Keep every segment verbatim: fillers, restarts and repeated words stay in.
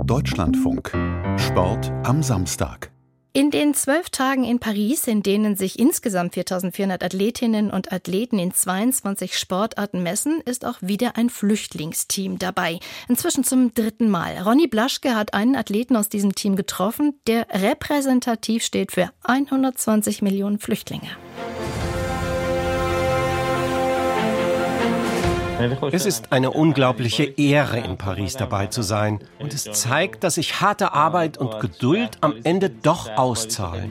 Deutschlandfunk. Sport am Samstag. In den zwölf Tagen in Paris, in denen sich insgesamt viertausendvierhundert Athletinnen und Athleten in zweiundzwanzig Sportarten messen, ist auch wieder ein Flüchtlingsteam dabei. Inzwischen zum dritten Mal. Ronny Blaschke hat einen Athleten aus diesem Team getroffen, der repräsentativ steht für hundertzwanzig Millionen Flüchtlinge. Es ist eine unglaubliche Ehre, in Paris dabei zu sein. Und es zeigt, dass sich harte Arbeit und Geduld am Ende doch auszahlen.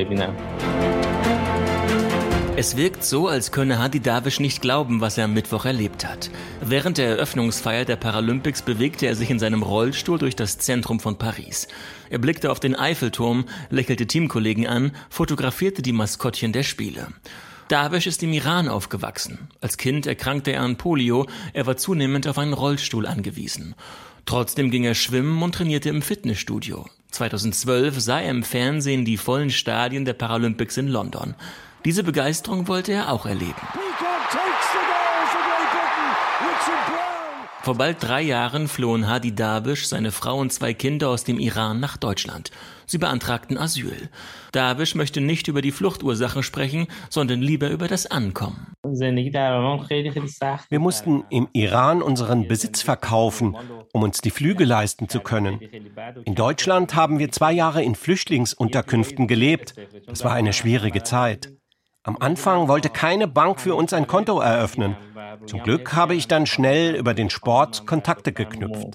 Es wirkt so, als könne Hadi Davish nicht glauben, was er am Mittwoch erlebt hat. Während der Eröffnungsfeier der Paralympics bewegte er sich in seinem Rollstuhl durch das Zentrum von Paris. Er blickte auf den Eiffelturm, lächelte Teamkollegen an, fotografierte die Maskottchen der Spiele. Davish ist im Iran aufgewachsen. Als Kind erkrankte er an Polio, er war zunehmend auf einen Rollstuhl angewiesen. Trotzdem ging er schwimmen und trainierte im Fitnessstudio. zweitausendzwölf sah er im Fernsehen die vollen Stadien der Paralympics in London. Diese Begeisterung wollte er auch erleben. Vor bald drei Jahren flohen Hadi Davish, seine Frau und zwei Kinder aus dem Iran nach Deutschland. Sie beantragten Asyl. Davish möchte nicht über die Fluchtursachen sprechen, sondern lieber über das Ankommen. Wir mussten im Iran unseren Besitz verkaufen, um uns die Flüge leisten zu können. In Deutschland haben wir zwei Jahre in Flüchtlingsunterkünften gelebt. Das war eine schwierige Zeit. Am Anfang wollte keine Bank für uns ein Konto eröffnen. Zum Glück habe ich dann schnell über den Sport Kontakte geknüpft.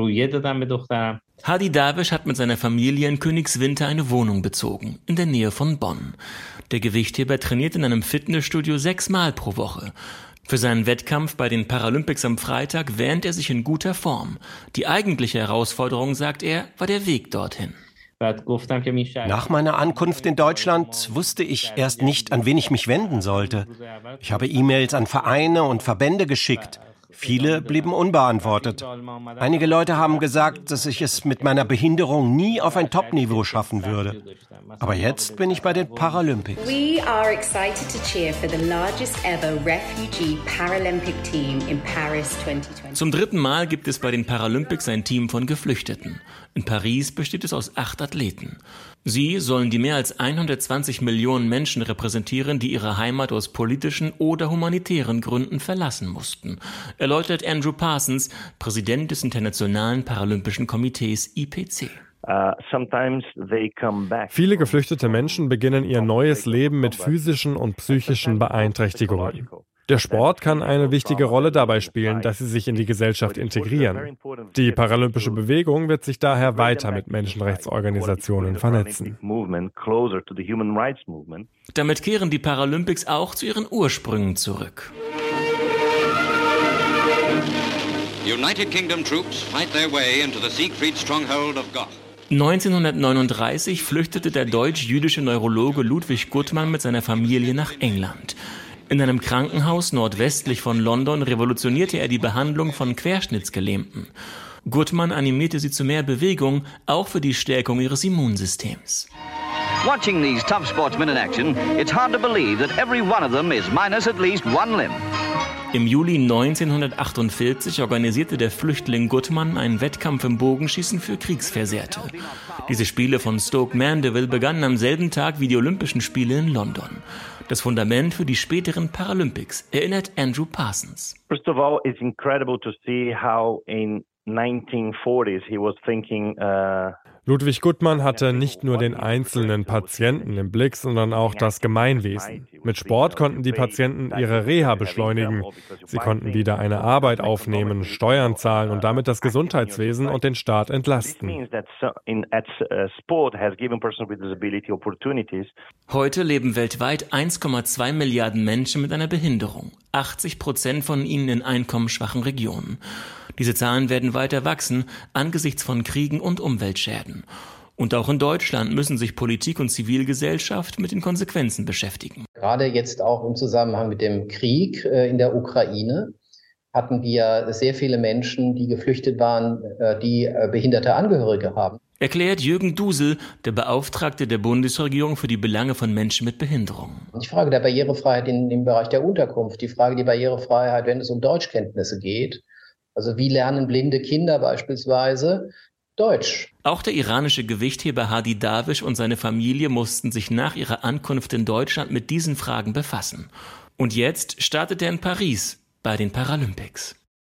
Hadi Davish hat mit seiner Familie in Königswinter eine Wohnung bezogen, in der Nähe von Bonn. Der Gewichtheber trainiert in einem Fitnessstudio sechsmal pro Woche. Für seinen Wettkampf bei den Paralympics am Freitag wähnt er sich in guter Form. Die eigentliche Herausforderung, sagt er, war der Weg dorthin. Nach meiner Ankunft in Deutschland wusste ich erst nicht, an wen ich mich wenden sollte. Ich habe E-Mails an Vereine und Verbände geschickt. Viele blieben unbeantwortet. Einige Leute haben gesagt, dass ich es mit meiner Behinderung nie auf ein Top-Niveau schaffen würde. Aber jetzt bin ich bei den Paralympics. We are excited to cheer for the largest ever refugee Paralympic team in Paris zwanzig zwanzig. Zum dritten Mal gibt es bei den Paralympics ein Team von Geflüchteten. In Paris besteht es aus acht Athleten. Sie sollen die mehr als hundertzwanzig Millionen Menschen repräsentieren, die ihre Heimat aus politischen oder humanitären Gründen verlassen mussten, erläutert Andrew Parsons, Präsident des Internationalen Paralympischen Komitees I P C. Viele geflüchtete Menschen beginnen ihr neues Leben mit physischen und psychischen Beeinträchtigungen. Der Sport kann eine wichtige Rolle dabei spielen, dass sie sich in die Gesellschaft integrieren. Die paralympische Bewegung wird sich daher weiter mit Menschenrechtsorganisationen vernetzen. Damit kehren die Paralympics auch zu ihren Ursprüngen zurück. United Kingdom troops fight their way into the Siegfried stronghold of Goth. neunzehnhundertneununddreißig flüchtete der deutsch-jüdische Neurologe Ludwig Guttmann mit seiner Familie nach England. In einem Krankenhaus nordwestlich von London revolutionierte er die Behandlung von Querschnittsgelähmten. Guttmann animierte sie zu mehr Bewegung, auch für die Stärkung ihres Immunsystems. Watching these tough sportsmen in action, it's hard to believe that every one of them is minus at least one limb. Im Juli neunzehnhundertachtundvierzig organisierte der Flüchtling Guttmann einen Wettkampf im Bogenschießen für Kriegsversehrte. Diese Spiele von Stoke Mandeville begannen am selben Tag wie die Olympischen Spiele in London. Das Fundament für die späteren Paralympics, erinnert Andrew Parsons. First of all, it's incredible to see how in nineteen forties he was thinking uh Ludwig Guttmann hatte nicht nur den einzelnen Patienten im Blick, sondern auch das Gemeinwesen. Mit Sport konnten die Patienten ihre Reha beschleunigen. Sie konnten wieder eine Arbeit aufnehmen, Steuern zahlen und damit das Gesundheitswesen und den Staat entlasten. Heute leben weltweit eins Komma zwei Milliarden Menschen mit einer Behinderung. achtzig Prozent von ihnen in einkommensschwachen Regionen. Diese Zahlen werden weiter wachsen angesichts von Kriegen und Umweltschäden. Und auch in Deutschland müssen sich Politik und Zivilgesellschaft mit den Konsequenzen beschäftigen. Gerade jetzt auch im Zusammenhang mit dem Krieg in der Ukraine hatten wir sehr viele Menschen, die geflüchtet waren, die behinderte Angehörige haben. Erklärt Jürgen Dusel, der Beauftragte der Bundesregierung für die Belange von Menschen mit Behinderung. Die Frage der Barrierefreiheit in, im Bereich der Unterkunft, die Frage der Barrierefreiheit, wenn es um Deutschkenntnisse geht. Also wie lernen blinde Kinder beispielsweise Deutsch. Auch der iranische Gewichtheber Hadi Dawish und seine Familie mussten sich nach ihrer Ankunft in Deutschland mit diesen Fragen befassen. Und jetzt startet er in Paris bei den Paralympics.